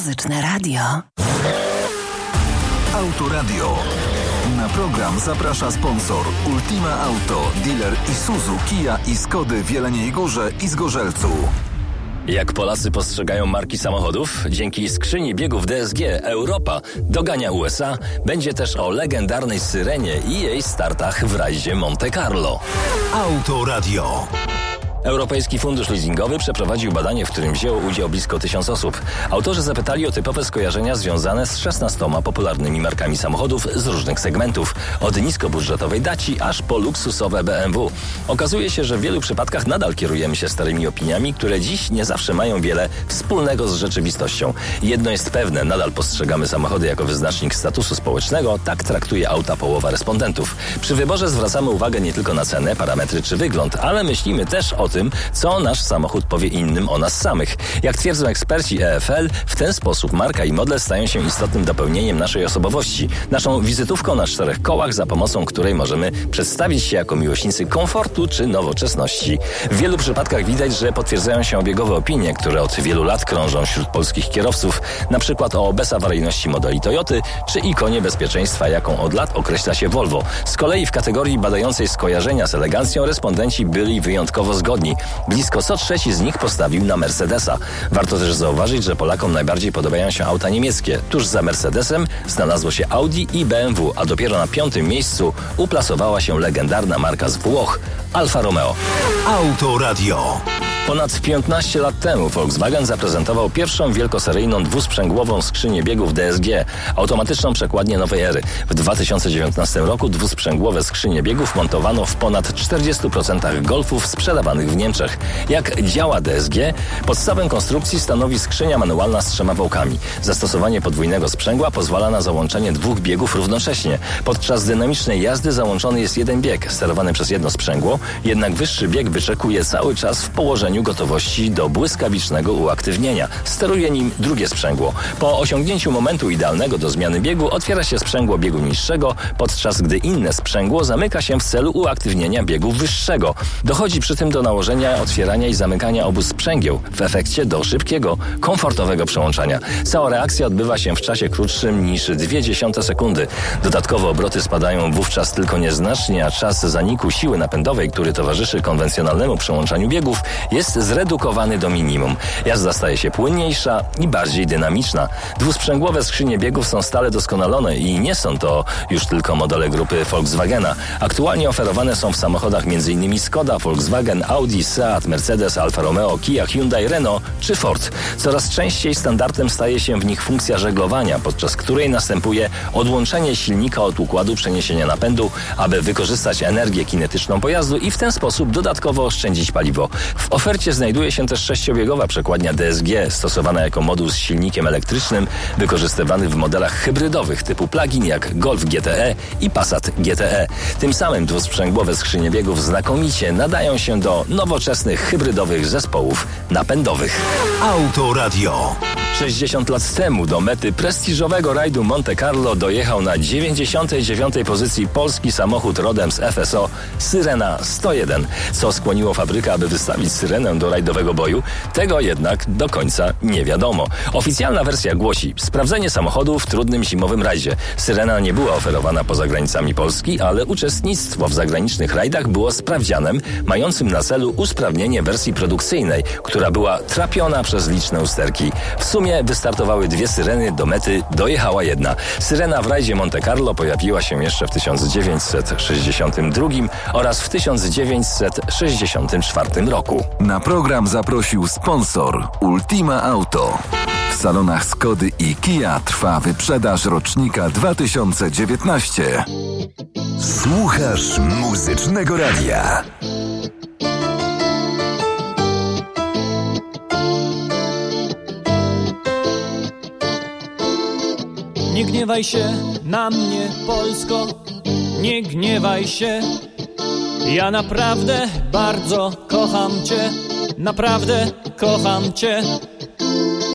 Muzyczne radio. Autoradio. Na program zaprasza sponsor Ultima Auto, dealer Isuzu, Kia i Skody w Jeleniej Górze i Zgorzelcu. Jak Polacy postrzegają marki samochodów? Dzięki skrzyni biegów DSG Europa dogania USA. Będzie też o legendarnej Syrenie i jej startach w rajdzie Monte Carlo. Autoradio. Europejski Fundusz Leasingowy przeprowadził badanie, w którym wzięło udział blisko 1000 osób. Autorzy zapytali o typowe skojarzenia związane z 16 popularnymi markami samochodów z różnych segmentów. Od niskobudżetowej Daci aż po luksusowe BMW. Okazuje się, że w wielu przypadkach nadal kierujemy się starymi opiniami, które dziś nie zawsze mają wiele wspólnego z rzeczywistością. Jedno jest pewne, nadal postrzegamy samochody jako wyznacznik statusu społecznego, tak traktuje auta połowa respondentów. Przy wyborze zwracamy uwagę nie tylko na cenę, parametry czy wygląd, ale myślimy też o tym, co nasz samochód powie innym o nas samych. Jak twierdzą eksperci EFL, w ten sposób marka i model stają się istotnym dopełnieniem naszej osobowości, naszą wizytówką na 4 kołach, za pomocą której możemy przedstawić się jako miłośnicy komfortu czy nowoczesności. W wielu przypadkach widać, że potwierdzają się obiegowe opinie, które od wielu lat krążą wśród polskich kierowców, na przykład o bezawaryjności modeli Toyoty czy ikonie bezpieczeństwa, jaką od lat określa się Volvo. Z kolei w kategorii badającej skojarzenia z elegancją respondenci byli wyjątkowo zgodni. Blisko co trzeci z nich postawił na Mercedesa. Warto też zauważyć, że Polakom najbardziej podobają się auta niemieckie. Tuż za Mercedesem znalazło się Audi i BMW, a dopiero na 5. miejscu uplasowała się legendarna marka z Włoch, Alfa Romeo. Autoradio. Ponad 15 lat temu Volkswagen zaprezentował pierwszą wielkoseryjną dwusprzęgłową skrzynię biegów DSG, automatyczną przekładnię nowej ery. W 2019 roku dwusprzęgłowe skrzynie biegów montowano w ponad 40% Golfów sprzedawanych w Niemczech. Jak działa DSG? Podstawę konstrukcji stanowi skrzynia manualna z 3 wałkami. Zastosowanie podwójnego sprzęgła pozwala na załączenie 2 biegów równocześnie. Podczas dynamicznej jazdy załączony jest jeden bieg, sterowany przez jedno sprzęgło, jednak wyższy bieg wyczekuje cały czas w położeniu gotowości do błyskawicznego uaktywnienia. Steruje nim drugie sprzęgło. Po osiągnięciu momentu idealnego do zmiany biegu otwiera się sprzęgło biegu niższego, podczas gdy inne sprzęgło zamyka się w celu uaktywnienia biegu wyższego. Dochodzi przy tym do nałożenia, otwierania i zamykania obu sprzęgieł, w efekcie do szybkiego, komfortowego przełączania. Cała reakcja odbywa się w czasie krótszym niż 0,2 sekundy. Dodatkowo obroty spadają wówczas tylko nieznacznie, a czas zaniku siły napędowej, który towarzyszy konwencjonalnemu przełączaniu biegów, jest zredukowany do minimum. Jazda staje się płynniejsza i bardziej dynamiczna. Dwusprzęgłowe skrzynie biegów są stale doskonalone i nie są to już tylko modele grupy Volkswagena. Aktualnie oferowane są w samochodach m.in. Skoda, Volkswagen, Audi, Seat, Mercedes, Alfa Romeo, Kia, Hyundai, Renault czy Ford. Coraz częściej standardem staje się w nich funkcja żeglowania, podczas której następuje odłączenie silnika od układu przeniesienia napędu, aby wykorzystać energię kinetyczną pojazdu i w ten sposób dodatkowo oszczędzić paliwo. W ofercie znajduje się też 6-biegowa przekładnia DSG, stosowana jako moduł z silnikiem elektrycznym, wykorzystywany w modelach hybrydowych typu plug-in jak Golf GTE i Passat GTE. Tym samym dwusprzęgłowe skrzynie biegów znakomicie nadają się do nowoczesnych hybrydowych zespołów napędowych. Autoradio. 60 lat temu do mety prestiżowego rajdu Monte Carlo dojechał na 99. pozycji polski samochód rodem z FSO Syrena 101. Co skłoniło fabrykę, aby wystawić Syrenę do rajdowego boju? Tego jednak do końca nie wiadomo. Oficjalna wersja głosi: sprawdzenie samochodu w trudnym zimowym rajdzie. Syrena nie była oferowana poza granicami Polski, ale uczestnictwo w zagranicznych rajdach było sprawdzianem mającym na celu usprawnienie wersji produkcyjnej, która była trapiona przez liczne usterki. W sumie wystartowały 2 Syreny, do mety dojechała 1. Syrena w rajdzie Monte Carlo pojawiła się jeszcze w 1962 oraz w 1964 roku. Na program zaprosił sponsor Ultima Auto. W salonach Skody i Kia trwa wyprzedaż rocznika 2019. Słuchasz Muzycznego Radia. Nie gniewaj się na mnie, Polsko, nie gniewaj się. Ja naprawdę bardzo kocham Cię, naprawdę kocham Cię.